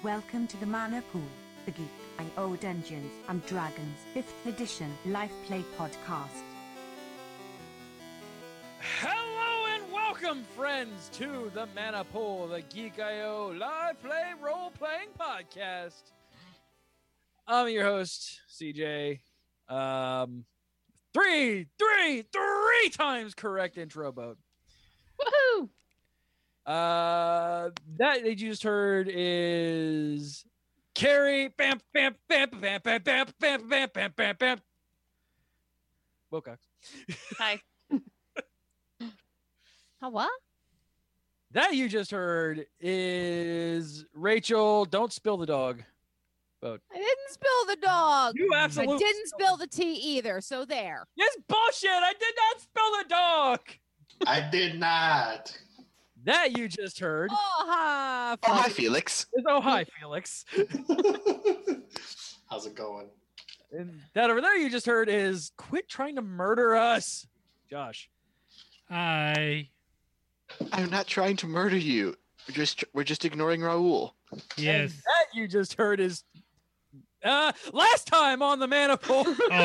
Welcome to the Mana Pool, the Geek.io Dungeons and Dragons 5th edition live play podcast. Hello and welcome, friends, to the Mana Pool, the Geek.io live play role-playing podcast. I'm your host, CJ. Three times correct intro boat. Woohoo! That you just heard is Carrie. Bam, bam, bam, bam, bam, bam, bam, bam, bam, bam, bam. Wilcox. Hi. What? That you just heard is Rachel. Don't spill the dog. Boat. I didn't spill the dog. You absolutely. I didn't spill the tea either, so there. It's bullshit. I did not spill the dog. I did not. That you just heard. Oh, hi, Felix. Is hi, Felix. How's it going? And that over there you just heard is quit trying to murder us, Josh. Hi. I'm not trying to murder you. We're just ignoring Raul. Yes. And that you just heard is last time on the Mana Pool.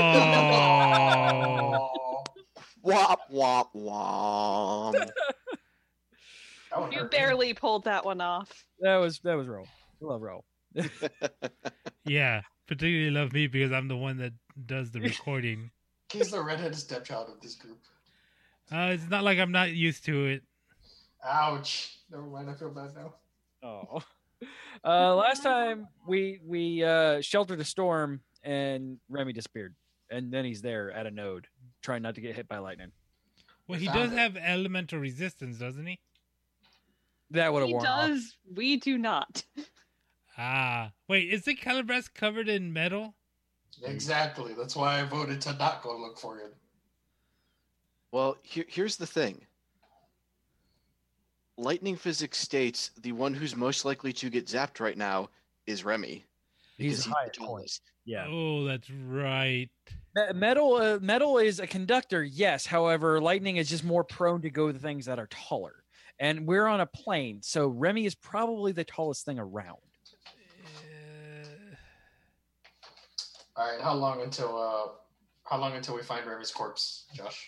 Oh. Womp womp womp. You barely pulled that one off. That was Ro. I love Ro. Yeah. Particularly love me because I'm the one that does the recording. He's the redheaded stepchild of this group. It's not like I'm not used to it. Ouch. Never mind, I feel bad now. Oh. Last time we sheltered a storm and Remy disappeared. And then he's there at a node, trying not to get hit by lightning. Well, he does have elemental resistance, doesn't he? That would have He worn off. does. We do not. Wait, is the Calibras covered in metal? Exactly. That's why I voted to not go look for him. Well, here's the thing. Lightning physics states the one who's most likely to get zapped right now is Remy. He's the high point. tallest. Yeah. Oh, that's right. Metal is a conductor, yes. However, lightning is just more prone to go to things that are taller. And we're on a plane, so Remy is probably the tallest thing around. All right, how long until we find Remy's corpse, Josh?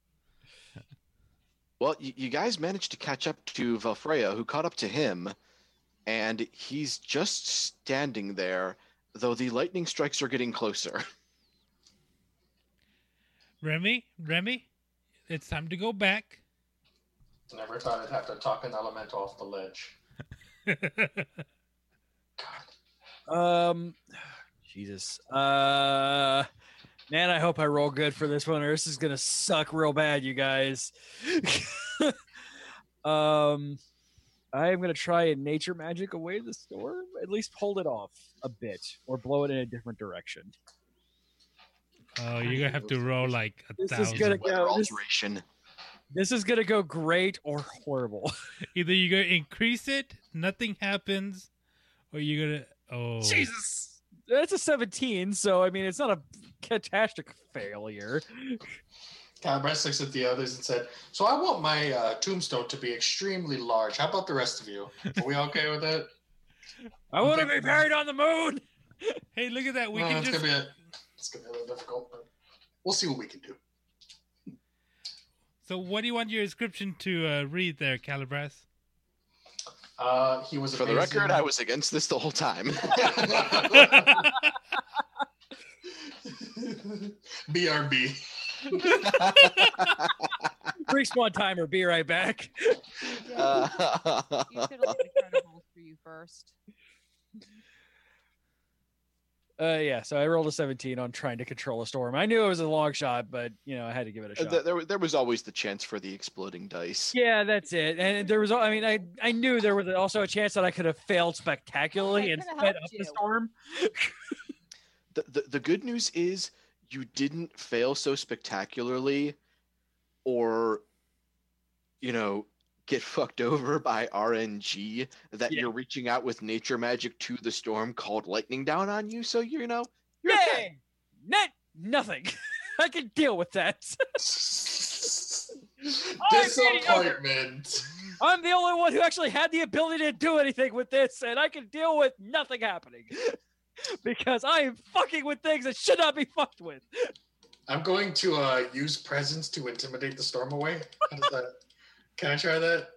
Well, you guys managed to catch up to Valfreya, who caught up to him, and he's just standing there, though the lightning strikes are getting closer. Remy, it's time to go back. Never thought I'd have to talk an elemental off the ledge. God. Jesus. Man, I hope I roll good for this one, or this is gonna suck real bad, you guys. I am gonna try and nature magic away the storm. At least hold it off a bit, or blow it in a different direction. Oh, you're gonna have to roll like This is 1,000. gonna Weather go. alteration. This is gonna go great or horrible. Either you gonna increase it, nothing happens, or you're gonna Jesus, that's a 17. So I mean, it's not a catastrophic failure. Calibras looks at the others and said, "So I want my tombstone to be extremely large. How about the rest of you? Are we okay with it?" I want to be buried on the moon. Hey, look at that. We No, can it's just gonna be a little difficult, but we'll see what we can do. So what do you want your inscription to read there, Calibras? He was For the amazing. record, I was against this the whole time. BRB. Respawn timer. Be right back. You should have let me try to roll for you first. Yeah. So I rolled a 17 on trying to control a storm. I knew it was a long shot, but I had to give it a shot. There was always the chance for the exploding dice. Yeah, that's it. And there was, I knew there was also a chance that I could have failed spectacularly I and could've sped helped up the you. storm. The good news is you didn't fail so spectacularly or, get fucked over by RNG that Yeah. you're reaching out with nature magic to the storm called lightning down on you. So, you're okay. Yay! Nothing. I can deal with that. Disappointment. I'm the only one who actually had the ability to do anything with this, and I can deal with nothing happening. Because I am fucking with things that should not be fucked with. I'm going to use presence to intimidate the storm away. How does that? Can I try that?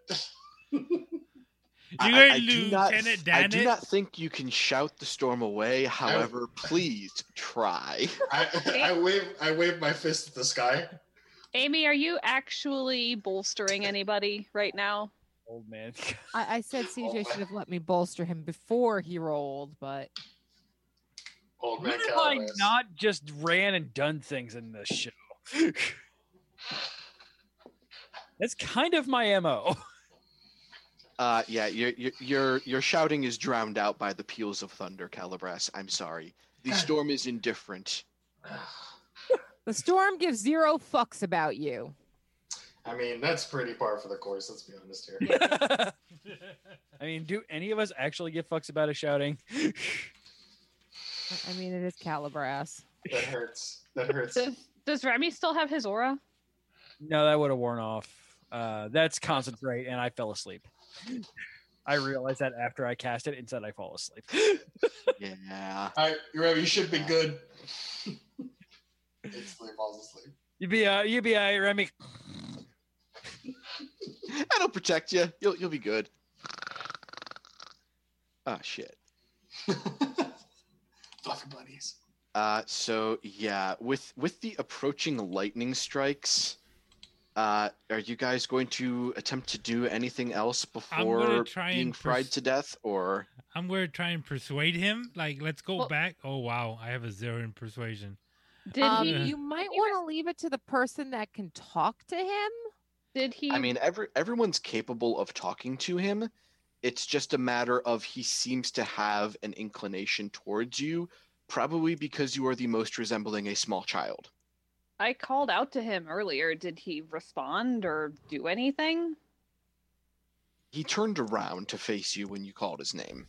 I do not think you can shout the storm away. However, please try. I wave my fist at the sky. Amy, are you actually bolstering anybody right now? Old man. I said CJ should have let me bolster him before he rolled, but Old When man have I Calabas. not just ran and done things in this show? That's kind of my MO. Yeah, your shouting is drowned out by the peals of thunder, Calabras. I'm sorry. The storm is indifferent. the storm gives 0 fucks about you. I mean, that's pretty par for the course. Let's be honest here. I mean, do any of us actually give fucks about a shouting? I mean, it is Calabras. That hurts. That hurts. Does Remy still have his aura? No, that would have worn off. That's concentrate, and I fell asleep. I realized that after I cast it and said I fall asleep. Yeah. All right, you should be good. Instantly falls asleep. You be all right, Remy. That'll protect you. You'll be good. Oh shit. Fluffy buddies. So yeah, with the approaching lightning strikes, are you guys going to attempt to do anything else before being fried to death, or? I'm going to try and persuade him. Like, let's go back. Oh wow, I have a 0 in persuasion. You might want to leave it to the person that can talk to him. Did he? I mean, everyone's capable of talking to him. It's just a matter of he seems to have an inclination towards you, probably because you are the most resembling a small child. I called out to him earlier. Did he respond or do anything? He turned around to face you when you called his name.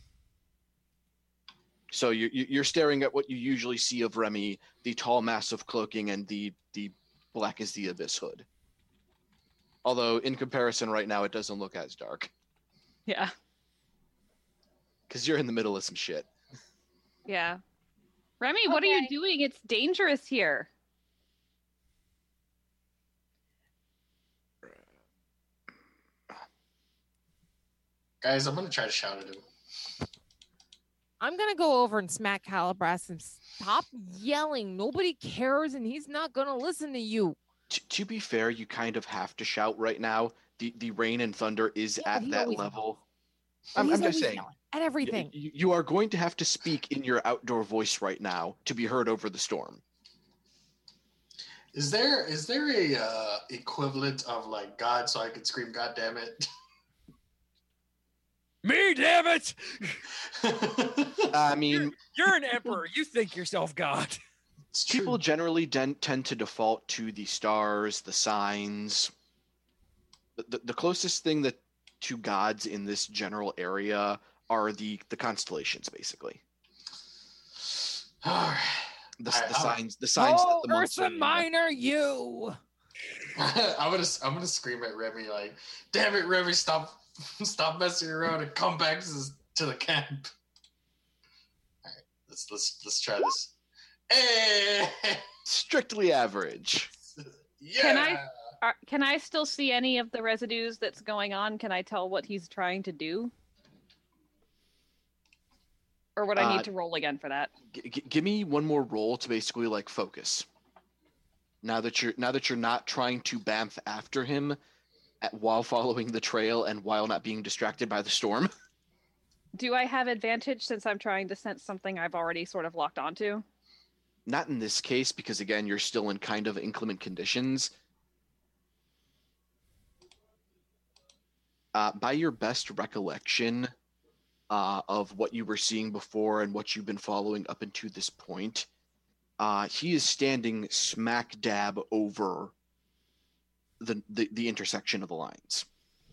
So you're staring at what you usually see of Remy, the tall mass of cloaking and the black as the abyss hood. Although, in comparison right now, it doesn't look as dark. Yeah. Because you're in the middle of some shit. Yeah. Remy, what are you doing? It's dangerous here. Guys, I'm going to try to shout at him. I'm going to go over and smack Calabras and stop yelling. Nobody cares, and he's not going to listen to you. To be fair, you kind of have to shout right now. The rain and thunder is at that level. I'm just saying. At everything. You are going to have to speak in your outdoor voice right now to be heard over the storm. Is there a equivalent of like God, so I could scream God damn it? Me, damn it! I mean, you're an emperor. You think yourself God. People generally tend to default to the stars, the signs. The closest thing to gods in this general area are the constellations, basically. All right. The signs. The signs. Oh, that the monks Ursa Minor, you! I'm gonna scream at Remy like, "Damn it, Remy! Stop messing around and come back to the camp." All right, let's try this. Hey! Strictly average. Yeah. Can I still see any of the residues that's going on? Can I tell what he's trying to do? Or would I need to roll again for that? Give me one more roll to basically like focus. Now that you're not trying to bamf after him while following the trail and while not being distracted by the storm. Do I have advantage since I'm trying to sense something I've already sort of locked onto? Not in this case, because again, you're still in kind of inclement conditions. By your best recollection of what you were seeing before and what you've been following up until this point, he is standing smack dab over the intersection of the lines.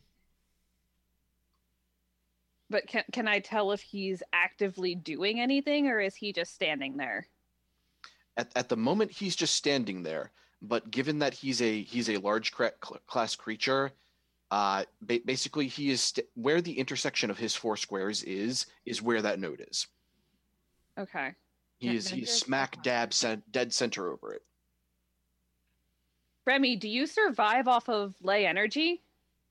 But can I tell if he's actively doing anything, or is he just standing there? At the moment, he's just standing there. But given that he's a large class creature, Basically, he is where the intersection of his 4 squares is where that node is. Okay. He's smack dab dead center over it. Remy, do you survive off of ley energy?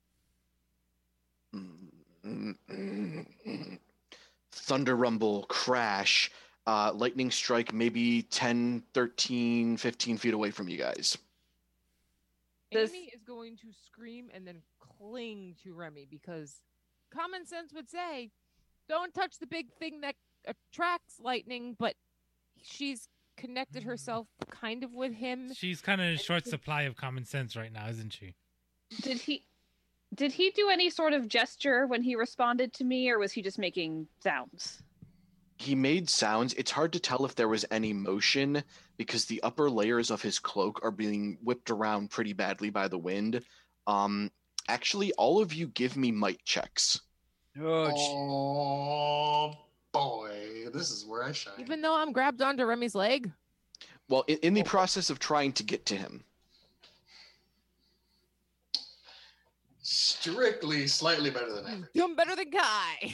Thunder rumble, crash, lightning strike maybe 10, 13, 15 feet away from you guys. Amy is going to scream and then cling to Remy because common sense would say, don't touch the big thing that attracts lightning, but she's connected herself kind of with him. She's kind of in short supply of common sense right now, isn't she? Did he do any sort of gesture when he responded to me, or was he just making sounds? He made sounds. It's hard to tell if there was any motion because the upper layers of his cloak are being whipped around pretty badly by the wind. Actually, all of you give me might checks. Oh boy, this is where I shine. Even though I'm grabbed onto Remy's leg? Well, in the process of trying to get to him. Strictly slightly better than average. Doing better than Kai.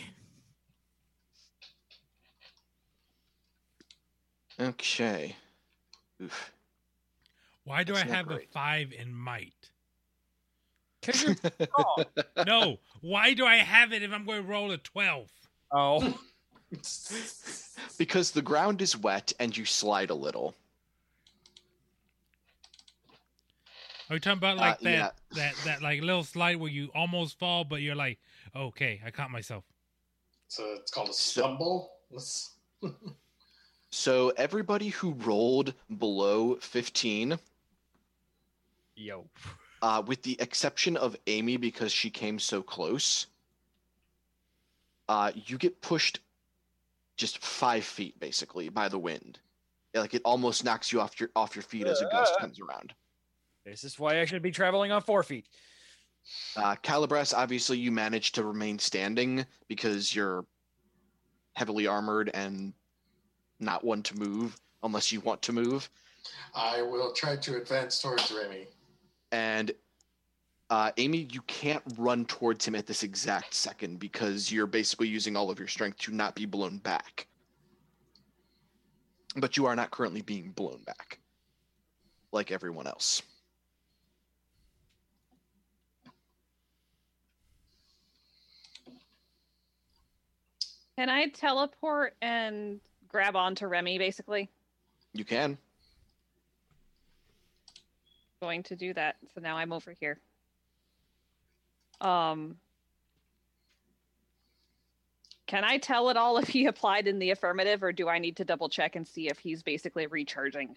Okay. Oof. Why do That's I not have great. a 5 in might? Because you're tall. No, why do I have it if I'm going to roll a 12? Oh. Because the ground is wet and you slide a little. Are you talking about like yeah. that like little slide where you almost fall, but you're like, okay, I caught myself. So it's called a stumble. So everybody who rolled below 15, Yo. with the exception of Amy because she came so close, you get pushed just 5 feet basically by the wind. Like it almost knocks you off your feet as a gust comes around. This is why I should be traveling on 4 feet. Calibras, obviously you managed to remain standing because you're heavily armored and not one to move unless you want to move. I will try to advance towards Remy. And Amy, you can't run towards him at this exact second because you're basically using all of your strength to not be blown back. But you are not currently being blown back like everyone else. Can I teleport and grab onto Remy, basically? You can. Going to do that. So now I'm over here. Can I tell at all if he applied in the affirmative, or do I need to double check and see if he's basically recharging?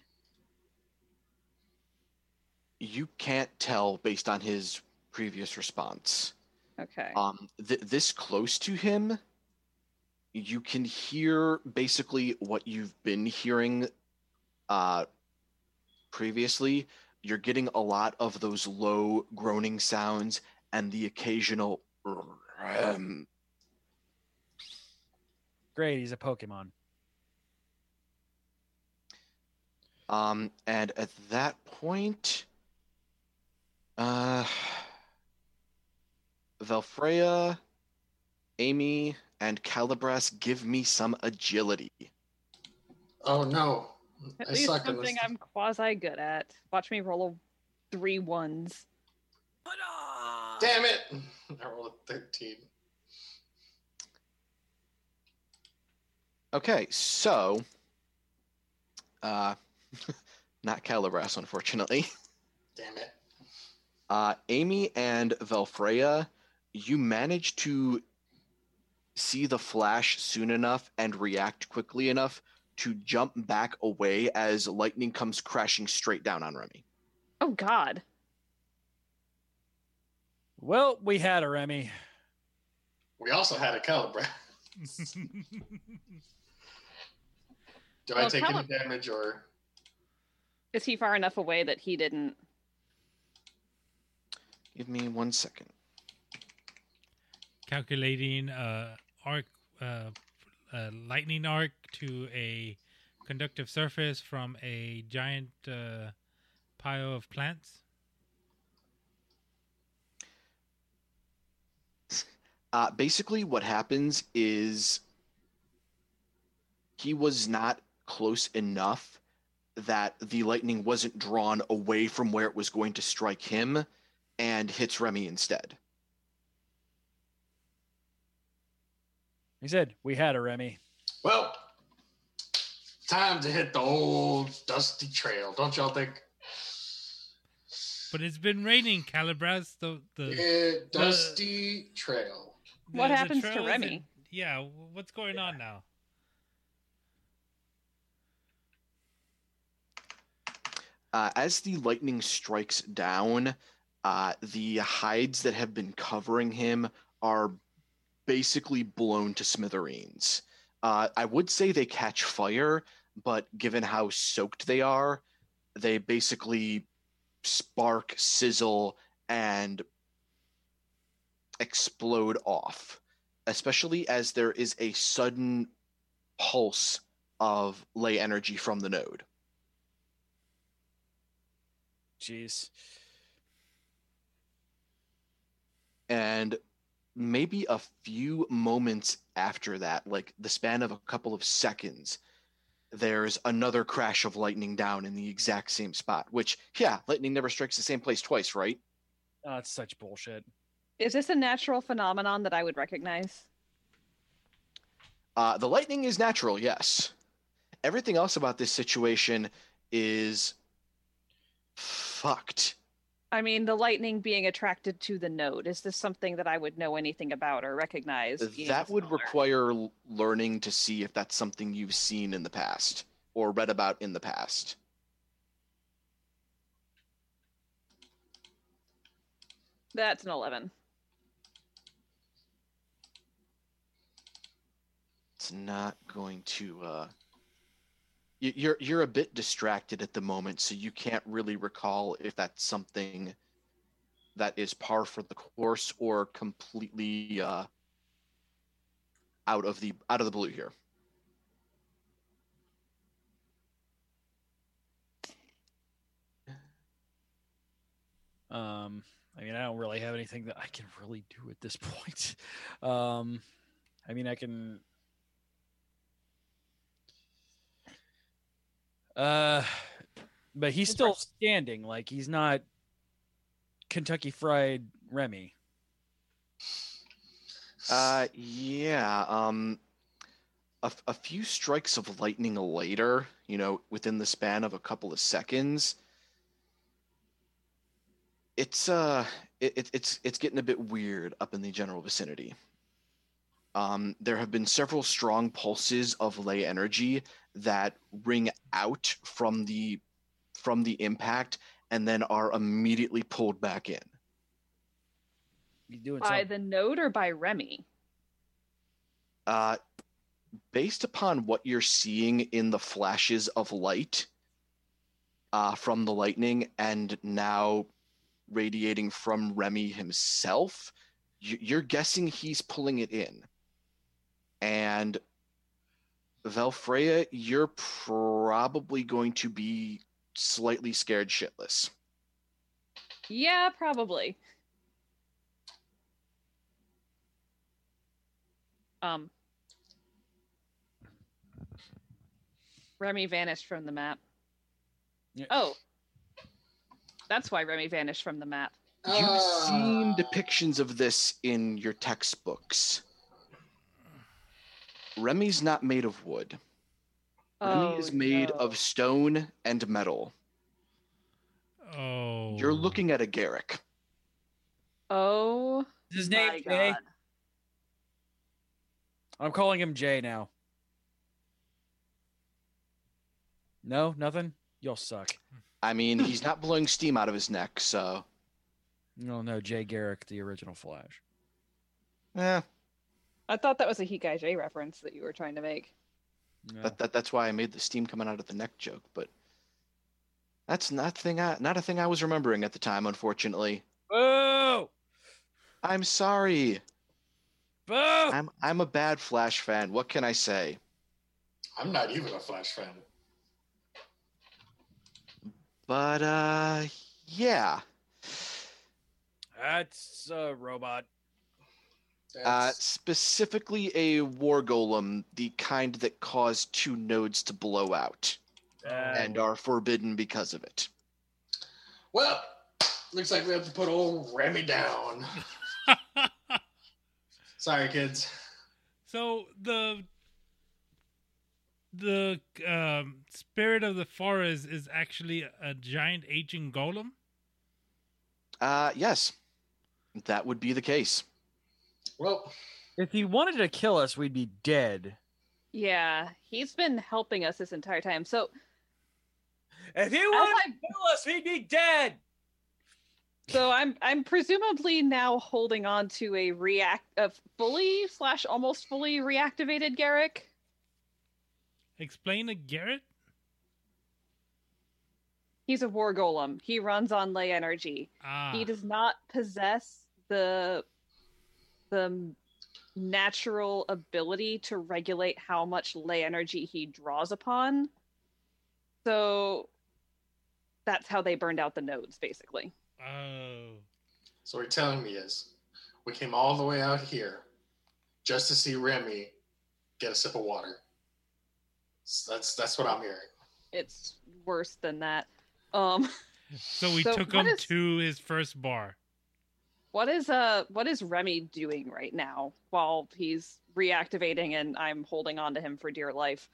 You can't tell based on his previous response. Okay. This close to him, you can hear basically what you've been hearing previously. You're getting a lot of those low groaning sounds and the occasional Great, he's a Pokemon. and at that point, Valfreya, Amy, and Calibras, give me some agility. Oh no. At I least suck in something this. I'm quasi good at. Watch me roll 3 1s. Damn it! I rolled a 13. Okay, so not Calibras, unfortunately. Damn it. Amy and Valfreya, you managed to see the flash soon enough and react quickly enough to jump back away as lightning comes crashing straight down on Remy. Oh, God. Well, we had a Remy. We also had a Calibra. Do I Well, take any damage or? Is he far enough away that he didn't? Give me 1 second. Calculating arc, lightning arc to a conductive surface from a giant pile of plants. Basically, what happens is he was not close enough that the lightning wasn't drawn away from where it was going to strike him and hits Remy instead. He said, "We had a Remy." Well, time to hit the old dusty trail, don't y'all think? But it's been raining, Calibras. Dusty trail. What the happens to trail Remy? isn't- Yeah, what's going on now? As the lightning strikes down, the hides that have been covering him are basically blown to smithereens. I would say they catch fire, but given how soaked they are, they basically spark, sizzle, and explode off, especially as there is a sudden pulse of ley energy from the node. Jeez. And maybe a few moments after that, like the span of a couple of seconds, there's another crash of lightning down in the exact same spot, which, yeah, lightning never strikes the same place twice, right? Oh, it's such bullshit. Is this a natural phenomenon that I would recognize? The lightning is natural, yes. Everything else about this situation is fucked. I mean, the lightning being attracted to the node. Is this something that I would know anything about or recognize? That would require learning to see if that's something you've seen in the past or read about in the past. That's an 11. It's not going to you're a bit distracted at the moment, so you can't really recall if that's something that is par for the course or completely out of the blue here. I mean, I don't really have anything that I can really do at this point. I mean, I can. But he's still standing. Like, he's not Kentucky Fried Remy. Yeah. A few strikes of lightning later, within the span of a couple of seconds, it's getting a bit weird up in the general vicinity. There have been several strong pulses of ley energy that ring out from the impact and then are immediately pulled back in. You doing by something? the node or by Remy? Based upon what you're seeing in the flashes of light from the lightning and now radiating from Remy himself, you're guessing he's pulling it in. And Valfreya, you're probably going to be slightly scared shitless. Yeah, probably. Remy vanished from the map. Yeah. Oh. That's why Remy vanished from the map. You've seen depictions of this in your textbooks. Remy's not made of wood. Remy is made of stone and metal. Oh. You're looking at a Garrick. Oh. Is his name my Jay? God. I'm calling him Jay now. No, nothing? Y'all suck. I mean, he's not blowing steam out of his neck, so. No, Jay Garrick, the original Flash. Eh, I thought that was a Hikai J reference that you were trying to make. No. that's why I made the steam coming out of the neck joke, but that's not a thing I was remembering at the time, unfortunately. Boo! I'm sorry. Boo! I'm a bad Flash fan. What can I say? I'm not even a Flash fan. But yeah. That's a robot. Specifically a war golem, the kind that caused 2 nodes to blow out and are forbidden because of it. Well, looks like we have to put old Remy down. Sorry, kids. So the spirit of the forest is actually a giant aging golem? Yes. That would be the case. Well, if he wanted to kill us, we'd be dead. Yeah, he's been helping us this entire time. So if he wanted to kill us, we'd be dead. So I'm presumably now holding on to a fully / almost fully reactivated Garrick. Explain a Garrett? He's a war golem. He runs on ley energy. He does not possess the natural ability to regulate how much ley energy he draws upon. So that's how they burned out the nodes, basically. Oh. So what you're telling me is we came all the way out here just to see Remy get a sip of water. So that's what I'm hearing. It's worse than that. So we took him to his first bar. What is Remy doing right now while he's reactivating and I'm holding on to him for dear life?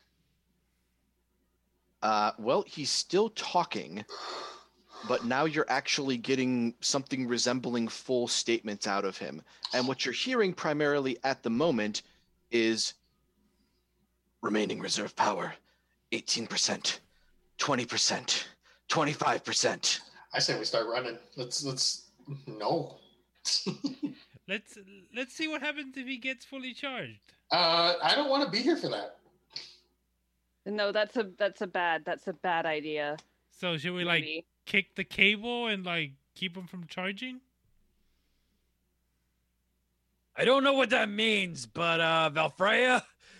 Well, he's still talking, but now you're actually getting something resembling full statements out of him. And what you're hearing primarily at the moment is remaining reserve power, 18%, 20%, 25%. I say we start running. Let's no. Let's see what happens if he gets fully charged. I don't want to be here for that. No, that's a bad idea. So should we Maybe. kick the cable and keep him from charging? I don't know what that means, but Valfreya,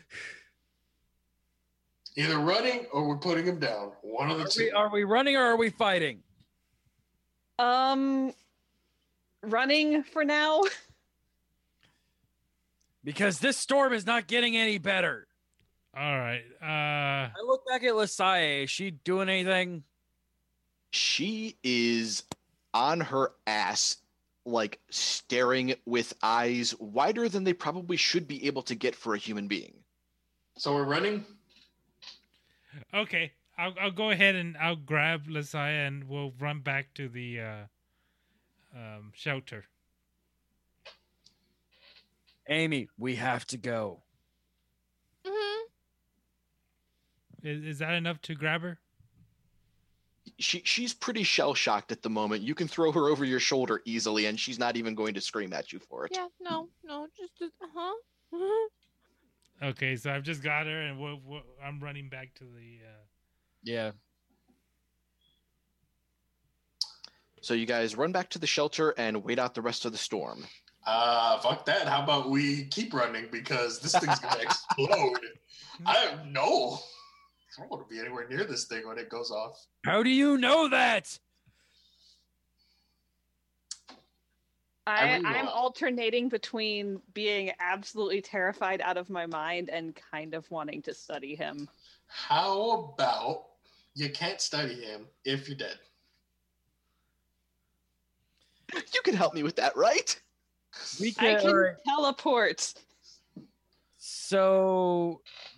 either running or we're putting him down. One of the two. Are we running or are we fighting? Running for now. Because this storm is not getting any better. All right. I look back at Lasalle. Is she doing anything? She is on her ass, staring with eyes wider than they probably should be able to get for a human being. So we're running? Okay. I'll go ahead and I'll grab Lasaya and we'll run back to the shelter. Amy, we have to go. Mm-hmm. Is that enough to grab her? She's pretty shell-shocked at the moment. You can throw her over your shoulder easily, and she's not even going to scream at you for it. Yeah, no, just Okay, so I've just got her, and I'm running back to the... Yeah. So you guys run back to the shelter and wait out the rest of the storm. Fuck that. How about we keep running because this thing's going to explode. I don't want to be anywhere near this thing when it goes off. How do you know that? I'm alternating between being absolutely terrified out of my mind and kind of wanting to study him. How about you can't study him if you're dead? You can help me with that, right? I can teleport. So,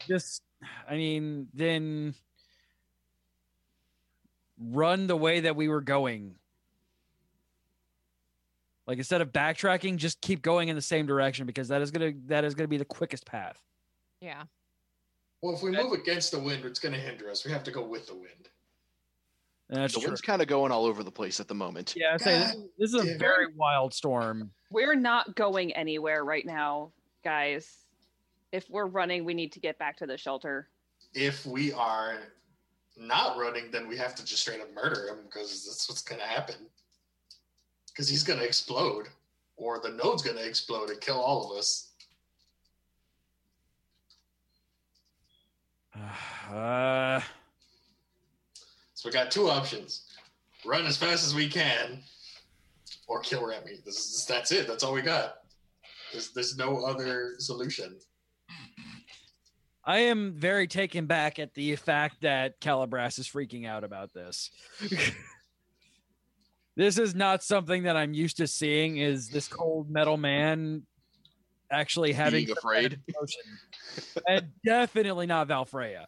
then run the way that we were going. Instead of backtracking, just keep going in the same direction because that is gonna be the quickest path. Yeah. Well, if we move against the wind, it's gonna hinder us. We have to go with the wind. That's the true. wind's kind of going all over the place at the moment. Yeah, this is a very wild storm. We're not going anywhere right now, guys. If we're running, we need to get back to the shelter. If we are not running, then we have to just straight up murder him because that's what's going to happen. Because he's going to explode, or the node's going to explode and kill all of us. So we got two options. Run as fast as we can, or kill Remy. That's it. That's all we got. There's no other solution. I am very taken back at the fact that Calabras is freaking out about this. This is not something that I'm used to seeing, is this cold metal man actually having Being afraid. Emotion. And definitely not Valfreya.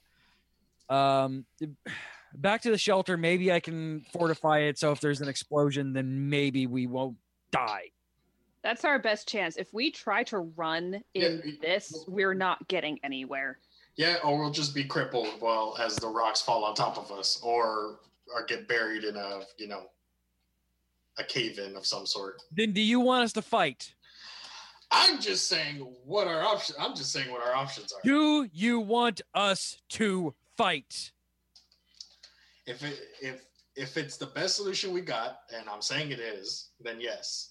Back to the shelter. Maybe I can fortify it so if there's an explosion, then maybe we won't die. That's our best chance. If we try to run in this, we're not getting anywhere. Yeah, or we'll just be crippled as the rocks fall on top of us, or get buried in a cave-in of some sort. Then do you want us to fight? I'm just saying what our options are. Do you want us to fight? If it's the best solution we got, and I'm saying it is, then yes.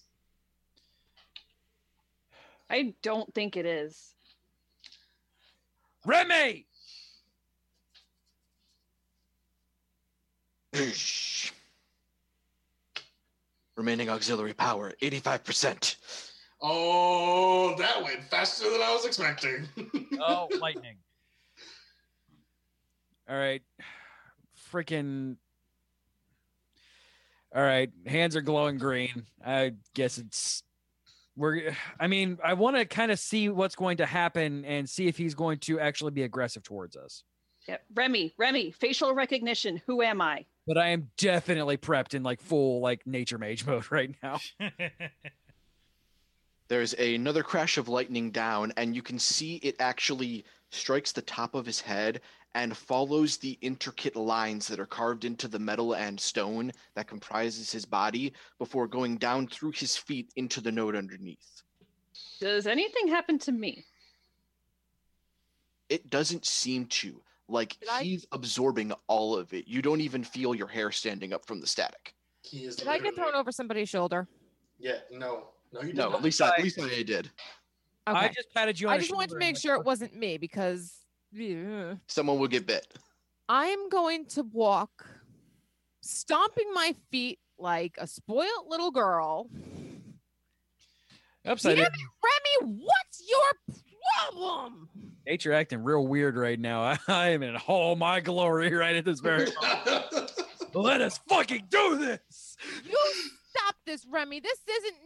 I don't think it is. Remy! Remaining auxiliary power, 85%. Oh, that went faster than I was expecting. Oh, lightning. All right. Freaking. All right. Hands are glowing green. I guess I want to kind of see what's going to happen and see if he's going to actually be aggressive towards us. Yep. Remy, facial recognition. Who am I? But I am definitely prepped in full nature mage mode right now. There's another crash of lightning down, and you can see it actually strikes the top of his head and follows the intricate lines that are carved into the metal and stone that comprises his body before going down through his feet into the node underneath. Does anything happen to me? It doesn't seem to. He's absorbing all of it. You don't even feel your hair standing up from the static. Did I get thrown over somebody's shoulder? Yeah, no, you didn't. No, at least I did. Okay. I just patted you on I the just wanted to shoulder make and sure it wasn't me because Someone would get bit. I'm going to walk, stomping my feet like a spoiled little girl. Upside Damn it, Remy, what's your problem? Nature acting real weird right now. I am in all my glory right at this very moment. Let us fucking do this. You stop this, Remy. This isn't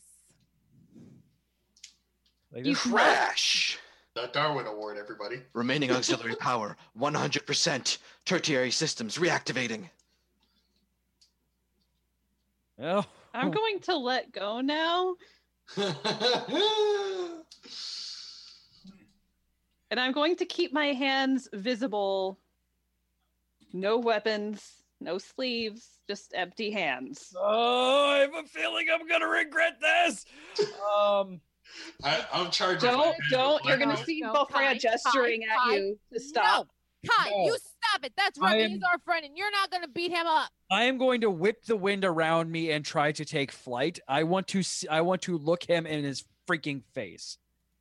nice. You Crash! The Darwin Award, everybody. Remaining auxiliary power, 100%. Tertiary systems reactivating. Oh, I'm going to let go now. And I'm going to keep my hands visible. No weapons, no sleeves, just empty hands. Oh, I have a feeling I'm gonna regret this. I'm charging. Don't. You're gonna see Valfreya gesturing at you to stop. No, Kai, you stop it. That's Remy. He's our friend, and you're not gonna beat him up. I am going to whip the wind around me and try to take flight. I want to look him in his freaking face.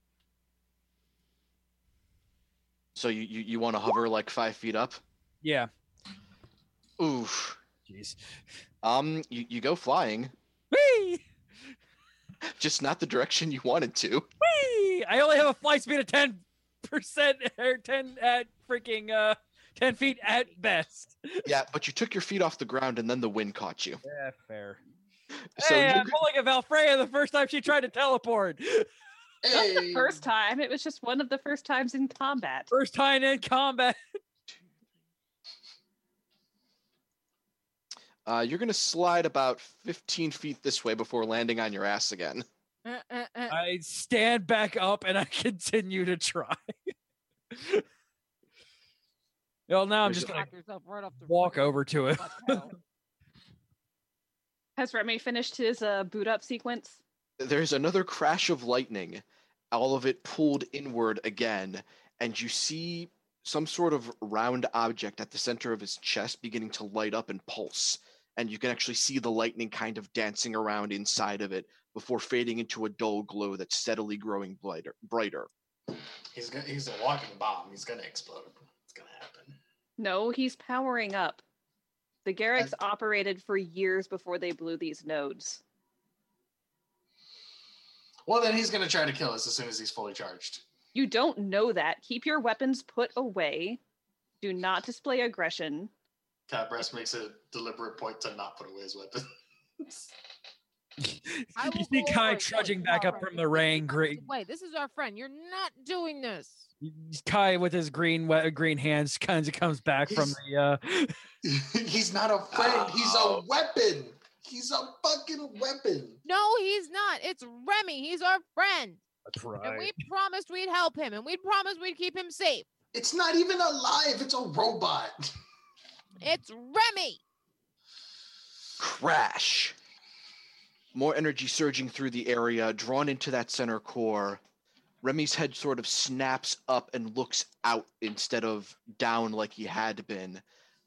So you want to hover 5 feet up? Yeah. Oof. Jeez. You go flying. Whee! Just not the direction you wanted to. Whee! I only have a flight speed of 10% or 10 at freaking 10 feet at best. Yeah, but you took your feet off the ground and then the wind caught you. Yeah, fair. So hey, I'm pulling a Valfreya the first time she tried to teleport. Not the first time. It was just one of the first times in combat. First time in combat. You're going to slide about 15 feet this way before landing on your ass again. I stand back up and I continue to try. Well, now I'm just going to walk over to it. Has Remy finished his boot up sequence? There's another crash of lightning, all of it pulled inward again, and you see some sort of round object at the center of his chest beginning to light up and pulse. And you can actually see the lightning kind of dancing around inside of it before fading into a dull glow that's steadily growing brighter. He's a walking bomb. He's going to explode. It's going to happen. No, he's powering up. The Garrick's operated for years before they blew these nodes. Well, then he's going to try to kill us as soon as he's fully charged. You don't know that. Keep your weapons put away. Do not display aggression. Calibras makes a deliberate point to not put away his weapons. You see Kai trudging back up from the rain. Wait, this is our friend. You're not doing this. Kai with his green hands kind of comes back from the. He's not a friend. He's a weapon. He's a fucking weapon. No, he's not. It's Remy. He's our friend. That's right. And we promised we'd help him, and we promised we'd keep him safe. It's not even alive. It's a robot. It's Remy. Crash. More energy surging through the area, drawn into that center core. Remy's head sort of snaps up and looks out instead of down like he had been,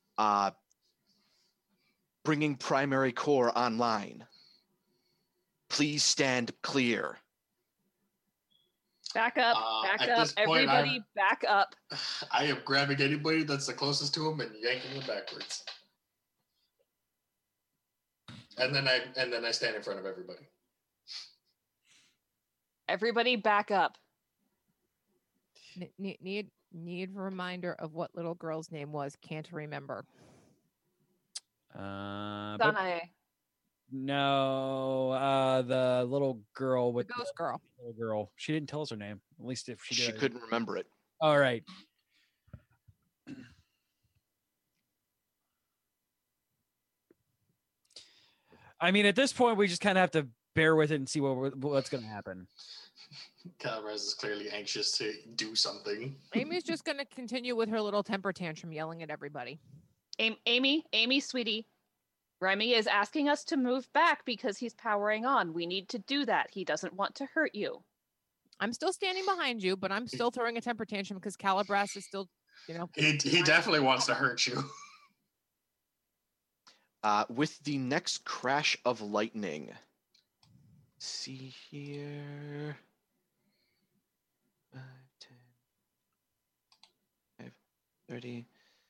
bringing primary core online. Please stand clear. Back up, back up. Everybody back up. I am grabbing anybody that's the closest to him and yanking them backwards. And then I stand in front of everybody. Everybody back up. Need a reminder of what little girl's name was. Can't remember. Danae. No, the little girl with the ghost girl. Little girl. She didn't tell us her name. At least if she did. She couldn't remember it. All right. I mean, at this point, we just kind of have to bear with it and see what's going to happen. Calibras is clearly anxious to do something. Amy's just going to continue with her little temper tantrum, yelling at everybody. Amy, sweetie. Remy is asking us to move back because he's powering on. We need to do that. He doesn't want to hurt you. I'm still standing behind you, but I'm still throwing a temper tantrum because Calibras is still, He definitely wants to hurt you. With the next crash of lightning, see here, 5, 10, 5, 30.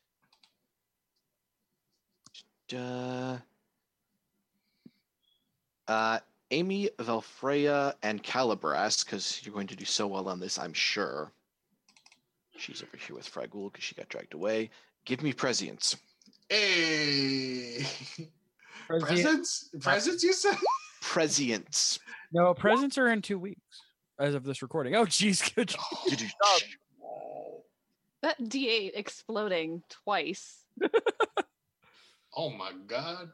Amy, Valfreya, and Calibras, because you're going to do so well on this, I'm sure. She's over here with Fragul because she got dragged away. Give me prescience. Hey! Presents? Presents, you said? Prescience. No, presents are in 2 weeks as of this recording. Oh, geez. Good job. That D8 exploding twice. Oh, my God.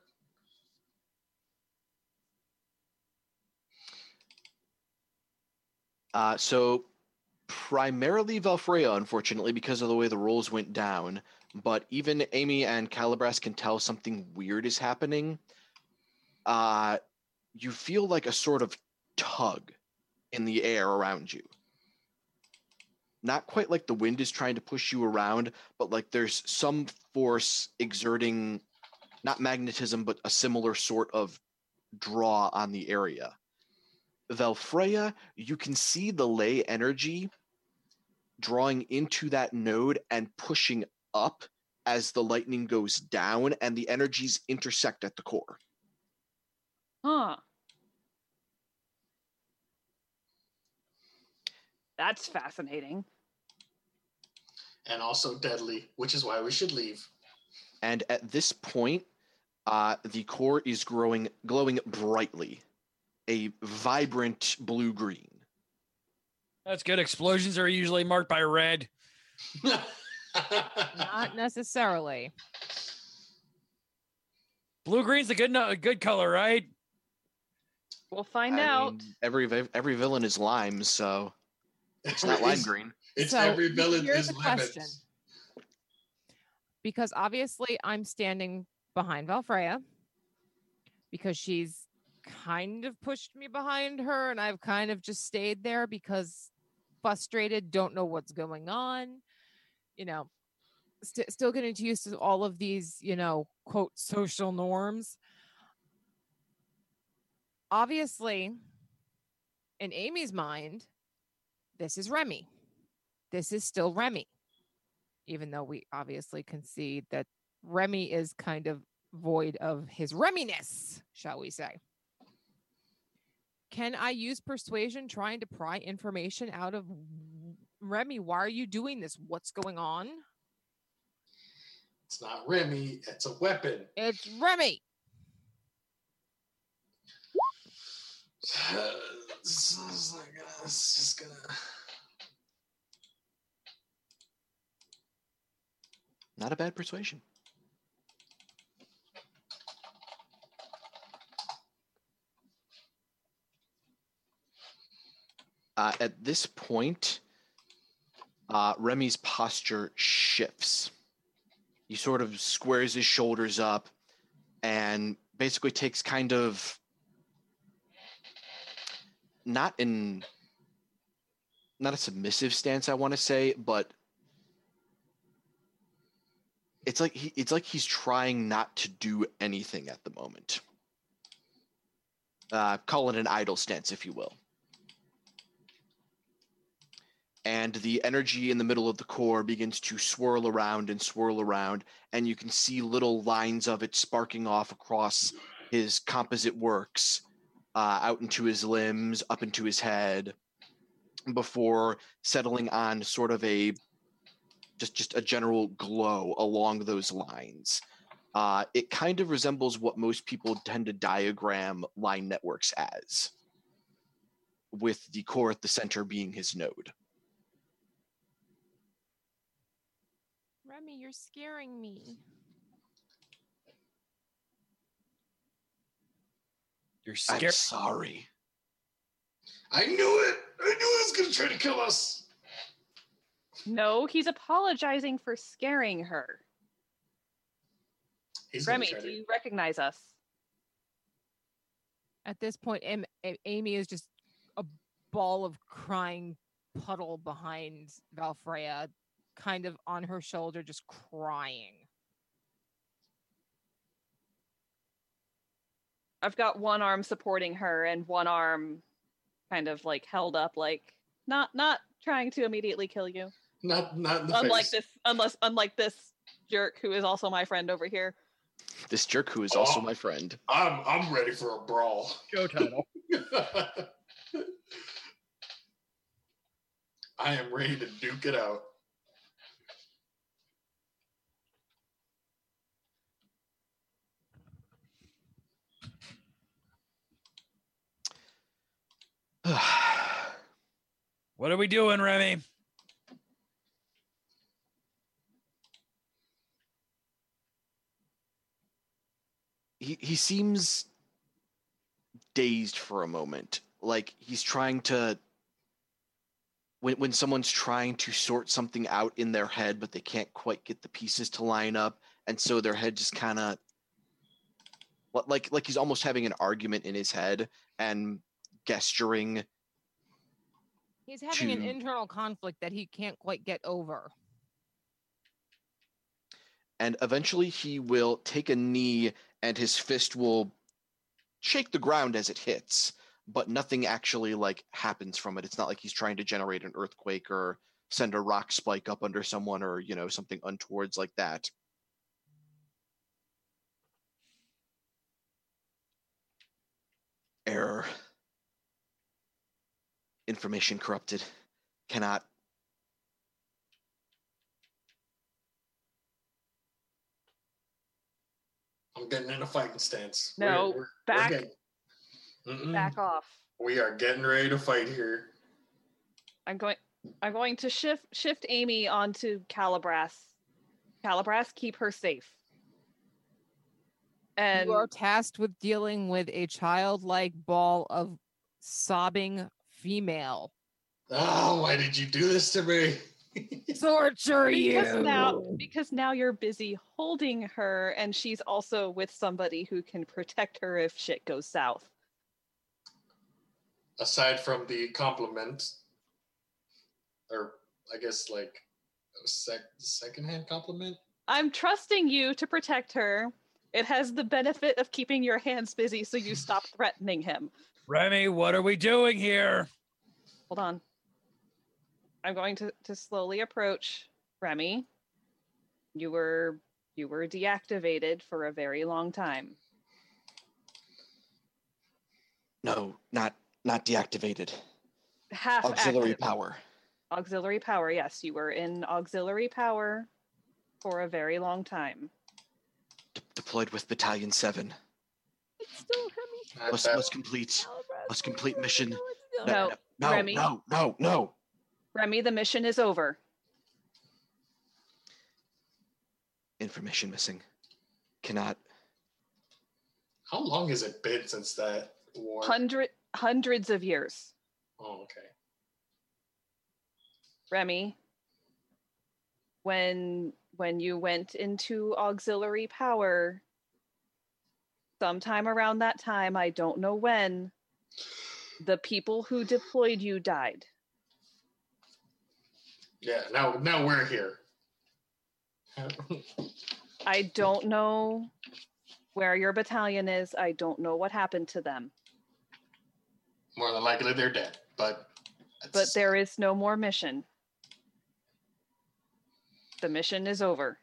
So primarily Valfreya, unfortunately, because of the way the rolls went down. But even Amy and Calibras can tell something weird is happening. You feel like a sort of tug in the air around you. Not quite like the wind is trying to push you around, but like there's some force exerting, not magnetism, but a similar sort of draw on the area. Valfreya, you can see the ley energy drawing into that node and pushing up as the lightning goes down, and the energies intersect at the core. Huh. That's fascinating. And also deadly, which is why we should leave. And at this point, the core is glowing brightly, a vibrant blue-green. That's good. Explosions are usually marked by red. Not necessarily. Blue-green's a good color, right? We'll find out. Mean, every villain is lime, so it's not lime green. It's So, every villain here's is the question. lemons. Because obviously I'm standing behind Valfreya because she's kind of pushed me behind her and I've kind of just stayed there because frustrated, don't know what's going on, still getting used to all of these, quote, social norms. Obviously, in Amy's mind, this is Remy. This is still Remy. Even though we obviously concede that Remy is kind of void of his Reminess, shall we say. Can I use persuasion trying to pry information out of Remy? Why are you doing this? What's going on? It's not Remy. It's a weapon. It's Remy. It's just gonna. Not a bad persuasion. At this point, Remy's posture shifts. He sort of squares his shoulders up and basically takes kind of not a submissive stance, I want to say, but it's like he's trying not to do anything at the moment. Call it an idle stance, if you will. And the energy in the middle of the core begins to swirl around, and you can see little lines of it sparking off across his composite works, out into his limbs, up into his head, before settling on sort of a just a general glow along those lines. It kind of resembles what most people tend to diagram line networks as, with the core at the center being his node. Remy, you're scaring me. You're I'm scared. sorry. I knew it. I knew he was gonna try to kill us. No, he's apologizing for scaring her. He's gonna Remy, try do to. you recognize us? At this point, Amy is just a ball of crying puddle behind Valfreya, kind of on her shoulder, just crying. I've got one arm supporting her and one arm kind of like held up, like not trying to immediately kill you. Not in the Unlike face. unlike this jerk who is also my friend over here. This jerk who is also my friend. I'm ready for a brawl. Show title. I am ready to duke it out. What are we doing, Remy? He seems dazed for a moment, like he's trying to, when someone's trying to sort something out in their head but they can't quite get the pieces to line up, and so their head just kind of like he's almost having an argument in his head and gesturing. He's having an internal conflict that he can't quite get over. And eventually he will take a knee and his fist will shake the ground as it hits, but nothing actually like happens from it. It's not like he's trying to generate an earthquake or send a rock spike up under someone or, something untowards like that. Error. Information corrupted. Cannot. I'm getting in a fighting stance. No, back off. We are getting ready to fight here. I'm going to shift Amy onto Calabras. Calabras, keep her safe. And you are tasked with dealing with a childlike ball of sobbing female. Oh, why did you do this to me? Torture you. Because now you're busy holding her, and she's also with somebody who can protect her if shit goes south. Aside from the compliment, or I guess like a secondhand compliment. I'm trusting you to protect her. It has the benefit of keeping your hands busy so you stop threatening him. Remy, what are we doing here? Hold on. I'm going to slowly approach Remy. You were deactivated for a very long time. No, not Not deactivated. Half Auxiliary active. power. Auxiliary power, yes. You were in auxiliary power for a very long time. Deployed with Battalion 7. It's still Remy. Must complete mission. No, Remy. No. Remy, the mission is over. Information missing. Cannot. How long has it been since that war? Hundreds of years. Oh, okay. Remy, when you went into auxiliary power, sometime around that time, I don't know when, the people who deployed you died. Yeah, now we're here. I don't know where your battalion is. I don't know what happened to them. More than likely they're dead, but there is no more mission. The mission is over.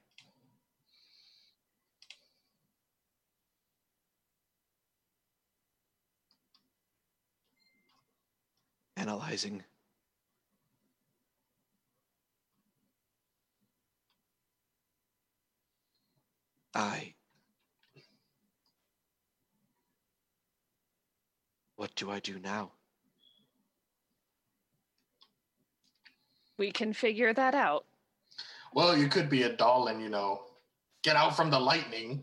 Analyzing. What do I do now? We can figure that out. Well, you could be a doll and, get out from the lightning.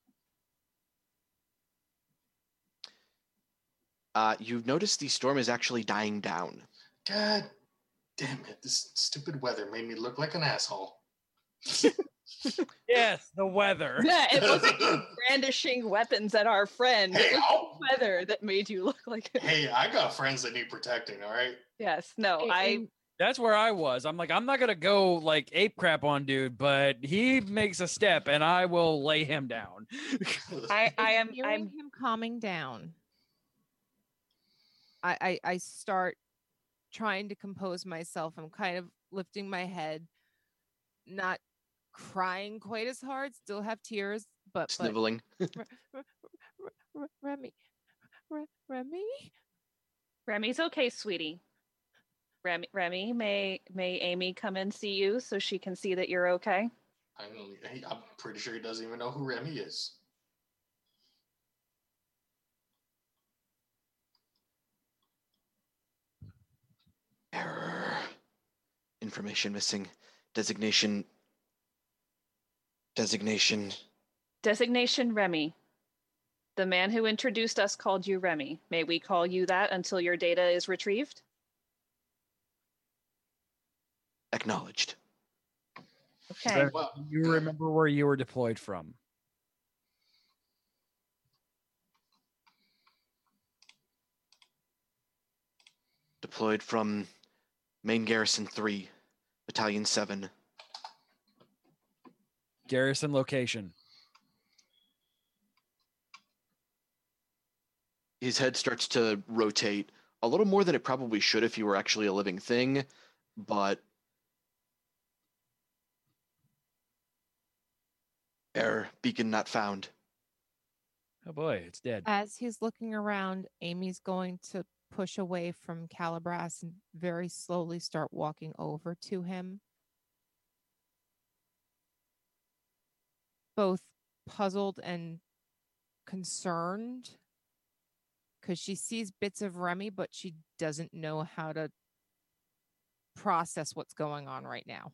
You've noticed the storm is actually dying down. God damn it. This stupid weather made me look like an asshole. Yes, the weather. Yeah, it wasn't you brandishing weapons at our friend. Hey, it was the weather that made you look like it. Hey, I got friends that need protecting, all right? Yes, no, That's where I was. I'm like, I'm not gonna go like ape crap on dude, but he makes a step and I will lay him down. I'm him calming down. I start trying to compose myself. I'm kind of lifting my head, not crying quite as hard, still have tears, but sniveling. Remy. Remy's okay, sweetie. Remy, may Amy come and see you so she can see that you're okay? I'm pretty sure he doesn't even know who Remy is. Error. Information missing. Designation Remy. The man who introduced us called you Remy. May we call you that until your data is retrieved? Acknowledged. Okay. Well, You remember where you were deployed from? Deployed from Main Garrison 3, Battalion 7. Garrison location. His head starts to rotate a little more than it probably should if he were actually a living thing, but error, beacon not found. Oh boy, it's dead. As he's looking around, Amy's going to push away from Calibras and very slowly start walking over to him. Both puzzled and concerned, because she sees bits of Remy, but she doesn't know how to process what's going on right now.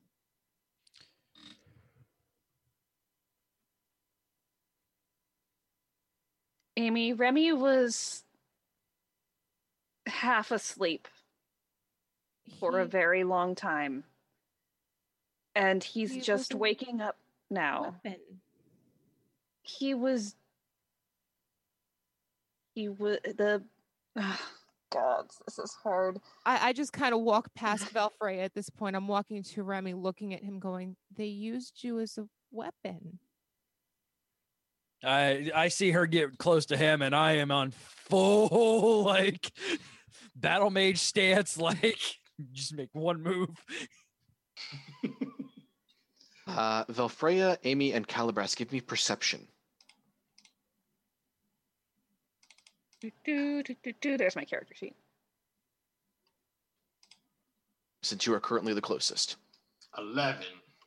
Amy, Remy was half asleep for a very long time. And he's just waking up now. He was the God, this is hard. I just kind of walk past Valfrey at this point. I'm walking to Remy, looking at him going, they used you as a weapon. I see her get close to him and I am on full like battle mage stance, like just make one move. Valfreya, Amy, and Calibras, give me perception. There's my character sheet. since you are currently the closest. 11.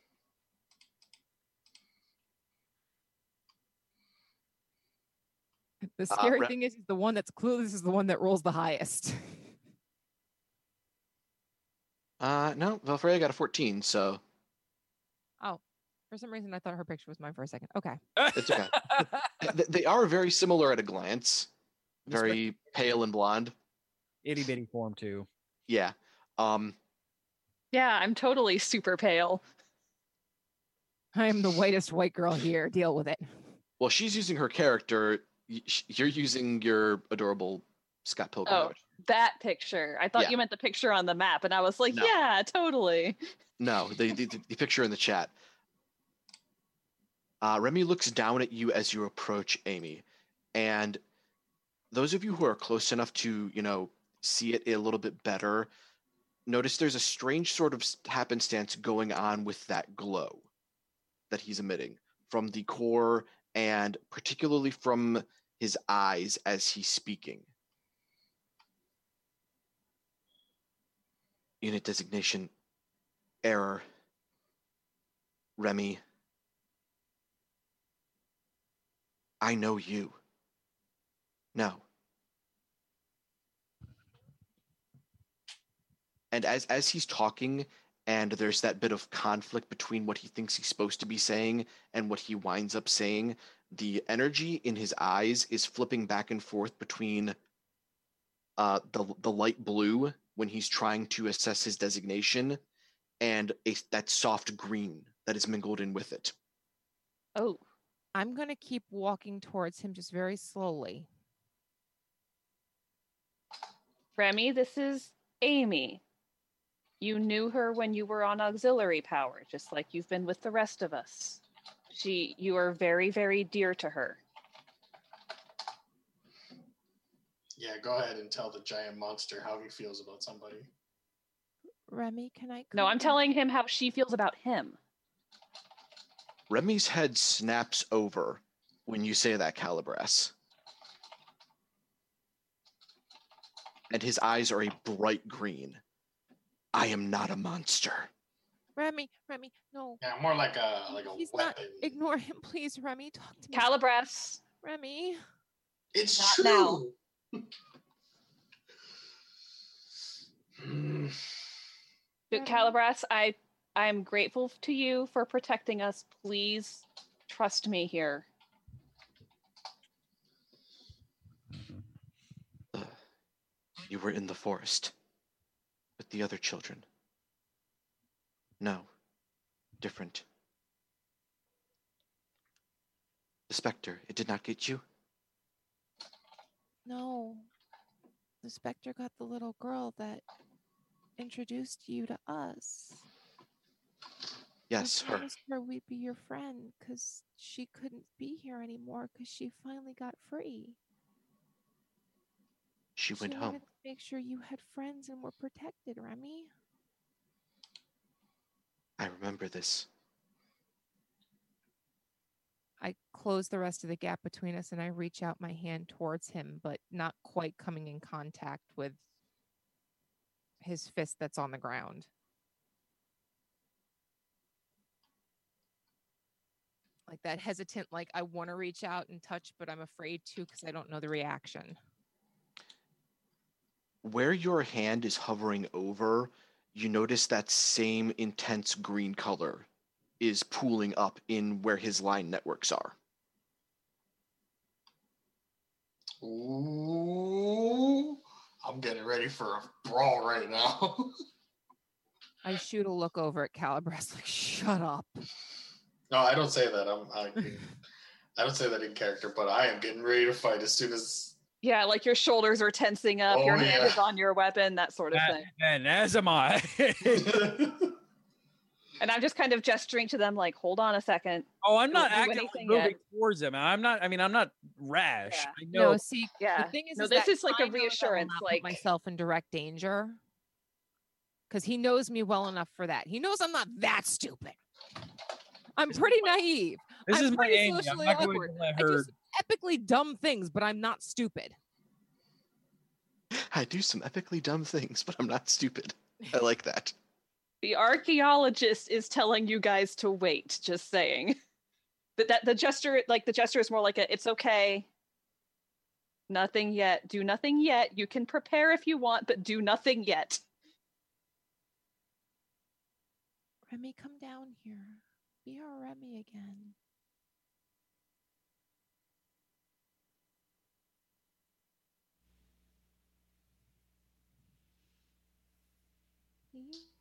The scary Re- thing is the one that's clueless is the one that rolls the highest. No, Valfreya got a 14, so Oh, for some reason I thought her picture was mine for a second. Okay. it's okay. They are very similar at a glance. Very pale and blonde. Itty bitty form too. Yeah. Yeah, I'm totally super pale. I am the whitest white girl here. Deal with it. Well, she's using her character. You're using your adorable Scott Pilgrim. Oh, that picture. I thought Yeah. you meant the picture on the map, and I was like, No. yeah, totally. No, the picture in the chat. Remy looks down at you as you approach Amy, and those of you who are close enough to, see it a little bit better, notice there's a strange sort of happenstance going on with that glow that he's emitting from the core and particularly from his eyes as he's speaking. Unit designation error. Remy, I know you. No. And as he's talking, and there's that bit of conflict between what he thinks he's supposed to be saying and what he winds up saying, the energy in his eyes is flipping back and forth between the light blue when he's trying to assess his designation and that soft green that is mingled in with it. Oh, I'm going to keep walking towards him just very slowly. Remy, this is Amy. You knew her when you were on auxiliary power, just like you've been with the rest of us. You are very, very dear to her. Yeah, go ahead and tell the giant monster how he feels about somebody. Remy, can I? No, I'm telling him how she feels about him. Remy's head snaps over when you say that, Calibras. And his eyes are a bright green. I am not a monster. Remy, no. Yeah, more like a He's weapon. not. Ignore him, please, Remy. Talk to me. Calibras. Remy. It's Not true. Calibras, I am grateful to you for protecting us. Please trust me here. You were in the forest with the other children. No, different. The specter, it did not get you? No. The specter got the little girl that introduced you to us. Yes, We her. promised her we'd be your friend because she couldn't be here anymore because she finally got free. She went She home. wanted to make sure you had friends and were protected, Remy. I remember this. I close the rest of the gap between us and I reach out my hand towards him, but not quite coming in contact with his fist that's on the ground. Like that hesitant, like I want to reach out and touch, but I'm afraid to because I don't know the reaction. Where your hand is hovering over, you notice that same intense green color is pooling up in where his line networks are. Ooh, I'm getting ready for a brawl right now. I shoot a look over at Calibras, like, shut up. No, I don't say that. I don't say that in character, but I am getting ready to fight as soon as. Yeah, like your shoulders are tensing up, Oh, your hand yeah. is on your weapon, that sort of thing. And as am I. And I'm just kind of gesturing to them like, hold on a second. Oh, I'm not Don't do actively anything moving yet. towards him. I'm not rash. Yeah. I know. No, see, Yeah. the thing is, No, is this that is like a I know that I will reassurance, not put like- myself in direct danger because he knows me well enough for that. He knows I'm not that stupid. I'm pretty naive. This I'm is my pretty Amy. I'm socially not going awkward. to let I do her. some epically dumb things, but I'm not stupid. I do some epically dumb things, but I'm not stupid. I like that. The archaeologist is telling you guys to wait, just saying. That the gesture is more like it's okay. Nothing yet. Do nothing yet. You can prepare if you want, but do nothing yet. Remy, come down here. Be our Remy again. Please?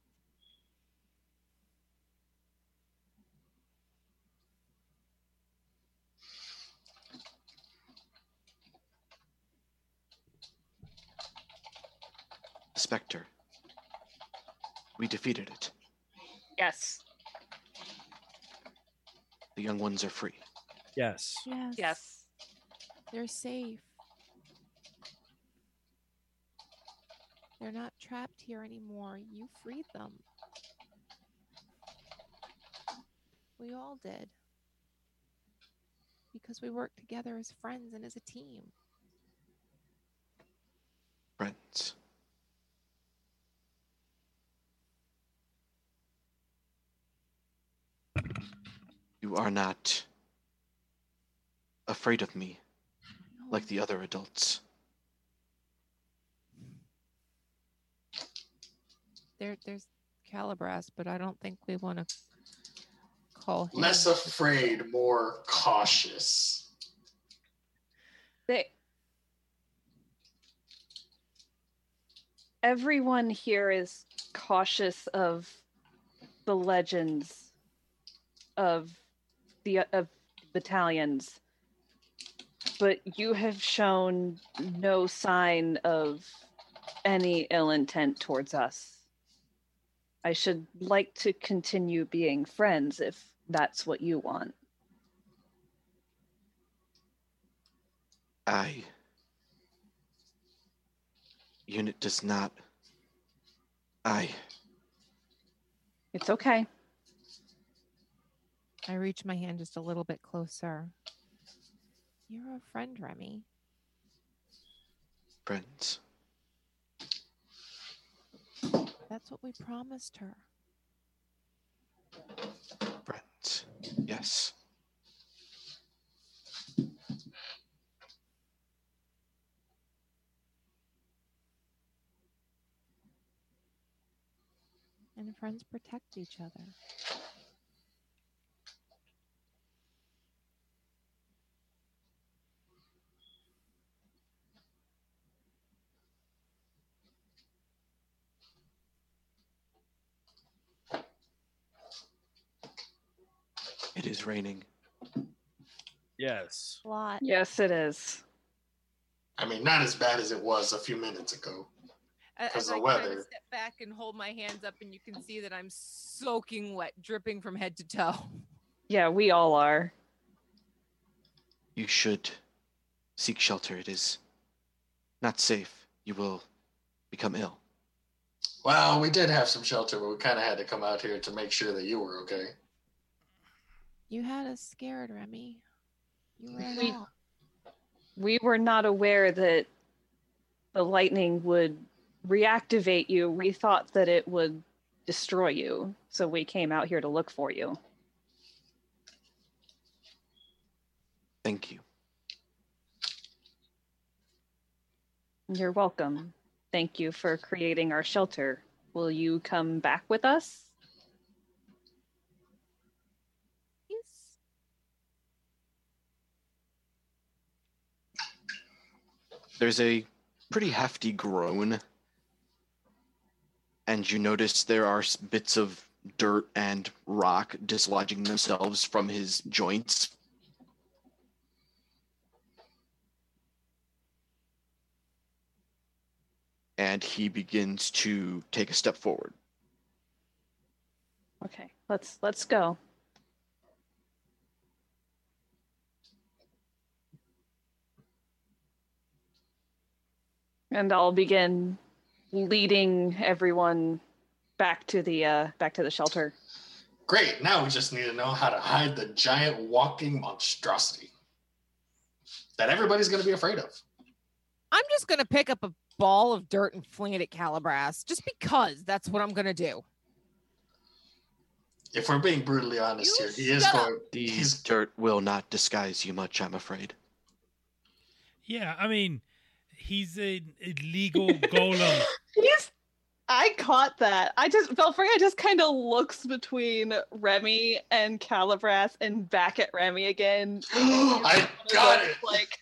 Spectre. We defeated it. Yes. The young ones are free. Yes. Yes. They're safe. They're not trapped here anymore. You freed them. We all did. Because we worked together as friends and as a team. Friends. You are not afraid of me like the other adults. There's Calibras, but I don't think we want to call him. Less afraid, more cautious. Everyone here is cautious of the legends of the battalions, but you have shown no sign of any ill intent towards us. I should like to continue being friends if that's what you want. Unit does not. It's okay. I reach my hand just a little bit closer. You're a friend, Remy. Friends. That's what we promised her. Friends. Yes. And friends protect each other. It is raining. Yes. A lot. Yes, it is. I mean, not as bad as it was a few minutes ago. As of I the kind weather. of step back and hold my hands up, and you can see that I'm soaking wet, dripping from head to toe. Yeah, we all are. You should seek shelter. It is not safe. You will become ill. Well, we did have some shelter, but we kind of had to come out here to make sure that you were okay. You had us scared, Remy. You ran We- off. We were not aware that the lightning would reactivate you. We thought that it would destroy you, so we came out here to look for you. Thank you. You're welcome. Thank you for creating our shelter. Will you come back with us? Yes. There's a pretty hefty groan, and you notice there are bits of dirt and rock dislodging themselves from his joints. And he begins to take a step forward. Okay, let's go. And I'll begin leading everyone back to the shelter. Great. Now we just need to know how to hide the giant walking monstrosity that everybody's going to be afraid of. I'm just going to pick up a ball of dirt and fling it at Calibras, just because that's what I'm going to do. If we're being brutally honest You here, he is shut up. going. The He's dirt will not disguise you much, I'm afraid. Yeah, I mean, he's an illegal golem. I caught that. Belfrea just kind of looks between Remy and Calibras and back at Remy again. I got it. Like,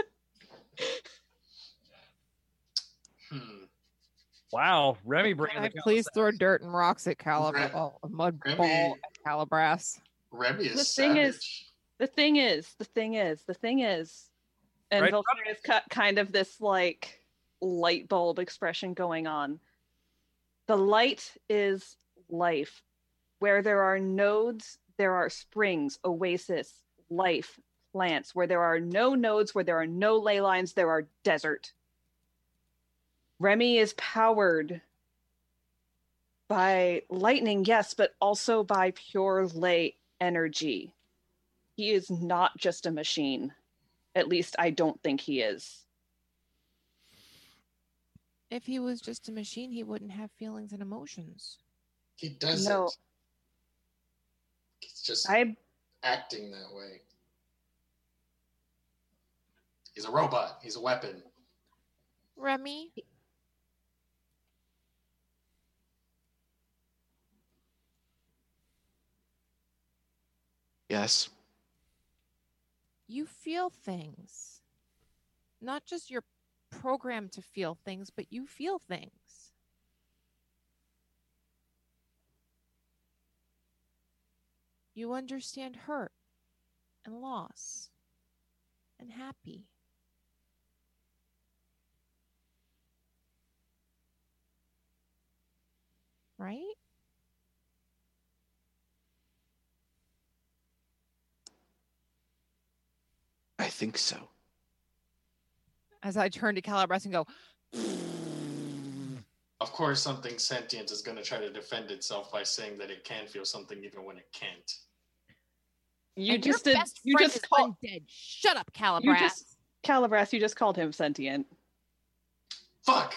Wow, Remy bringing Can I the please throw conversation. dirt and rocks at Rem- a mud Remy- ball at Calibras? Remy is The thing is- savage. the thing is, and Right. Belfrea's got kind of this like light bulb expression going on. The light is life. Where there are nodes, there are springs, oasis, life, plants. Where there are no nodes, where there are no ley lines, there are desert. Remy is powered by lightning, yes, but also by pure ley energy. He is not just a machine. At least I don't think he is. If he was just a machine, he wouldn't have feelings and emotions. He doesn't. No. He's just I acting that way. He's a robot. He's a weapon. Remy, Yes. you feel things. Not just you're programmed to feel things, but you feel things. You understand hurt and loss and happy. Right? I think so. As I turn to Calibras and go, Of course, something sentient is going to try to defend itself by saying that it can feel something even when it can't. you and just your did best you friend just is called undead. Shut up, Calibras. you just Calibras, you just called him sentient. Fuck!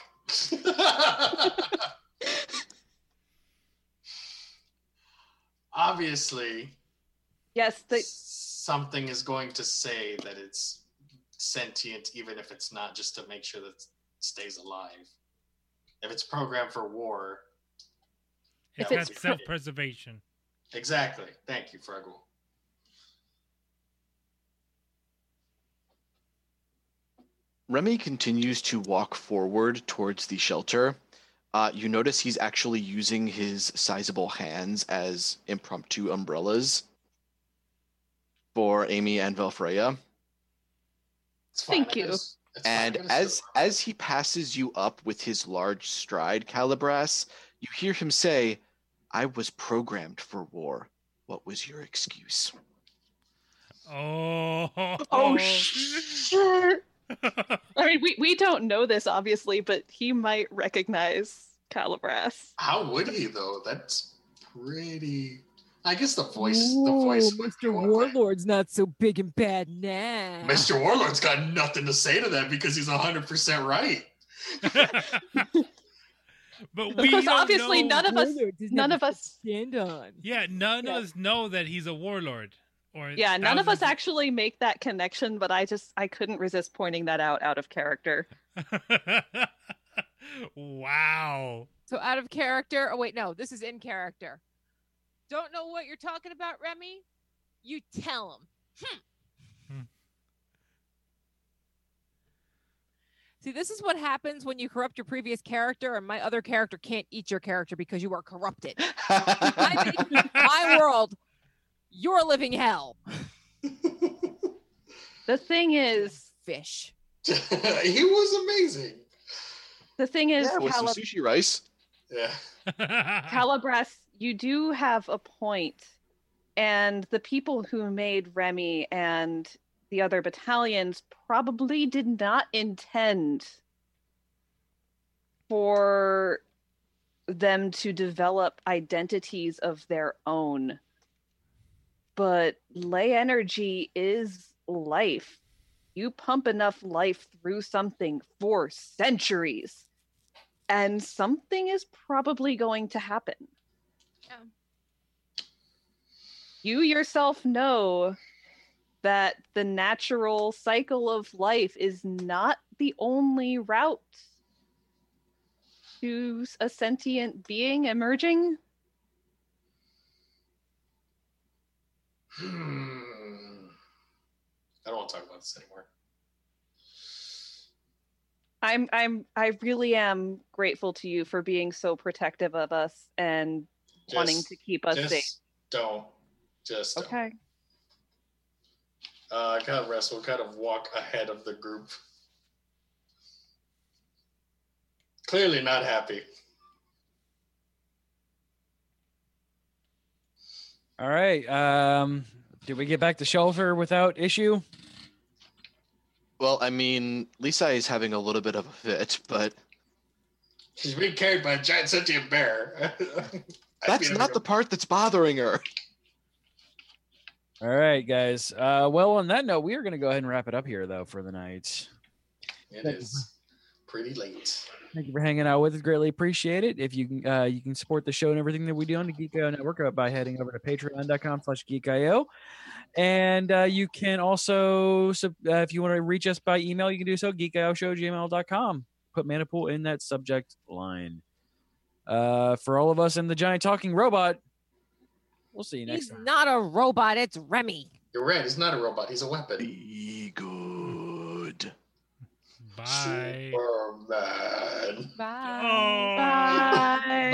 Obviously, Yes, something is going to say that it's sentient, even if it's not, just to make sure that it stays alive. If it's programmed for war, It's If got it's self-preservation. exactly. Thank you, Fruggle. Remy continues to walk forward towards the shelter. You notice he's actually using his sizable hands as impromptu umbrellas for Amy and Velfreya. It's fine. Thank you. It's fine. And I'm gonna as he passes you up with his large stride, Calibras, you hear him say, "I was programmed for war. What was your excuse?" Oh. shit. I mean, we don't know this obviously, but he might recognize Calibras. How would he though? That's pretty. I guess the voice. The voice. would be one way. Warlord's not so big and bad now. Mr. Warlord's got nothing to say to that because he's 100% right. But we course, don't obviously, know- none of us stand on. Yeah, none Yeah. of us know that he's a warlord. Or Yeah, none of us thousands actually make that connection, but I couldn't resist pointing that out of character. Wow. So out of character. Oh wait, no, this is in character. Don't know what you're talking about, Remy? You tell him. See, this is what happens when you corrupt your previous character, and my other character can't eat your character because you are corrupted. I make my world your living hell. The thing is, Fish. He was amazing. Yeah, with some sushi rice. Yeah. Calibras, you do have a point, and the people who made Remy and the other battalions probably did not intend for them to develop identities of their own. But ley energy is life. You pump enough life through something for centuries, and something is probably going to happen. You yourself know that the natural cycle of life is not the only route to a sentient being emerging. I don't want to talk about this anymore. I really am grateful to you for being so protective of us and wanting to keep us safe. Just don't. Okay. Kind of rest. We'll kind of walk ahead of the group. Clearly not happy. All right. Did we get back to shelter without issue? Well, I mean, Lisa is having a little bit of a fit, but she's being carried by a giant sentient bear. That's not the part that's bothering her. All right, guys. Well, on that note, we are going to go ahead and wrap it up here, though, for the night. It is pretty late. Thank you for hanging out with us. Greatly appreciate it. If you can support the show and everything that we do on the Geek.io Network by heading over to patreon.com/geek.io. And you can also, if you want to reach us by email, you can do so, geekioshow@gmail.com. Put Manapool in that subject line. For all of us in the giant talking robot, we'll see you next time. He's not a robot. It's Remy. You're right. He's not a robot. He's a weapon. Be good. Bye. Superman. Bye. Oh. Bye.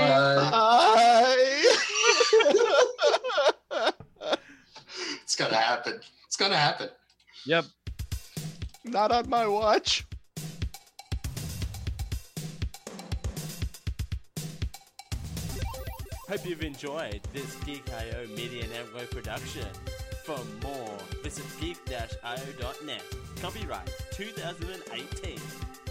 Bye. It's gonna happen. It's gonna happen. Yep. Not on my watch. Hope you've enjoyed this Geek.io Media Network production. For more, visit geek-io.net. Copyright 2018.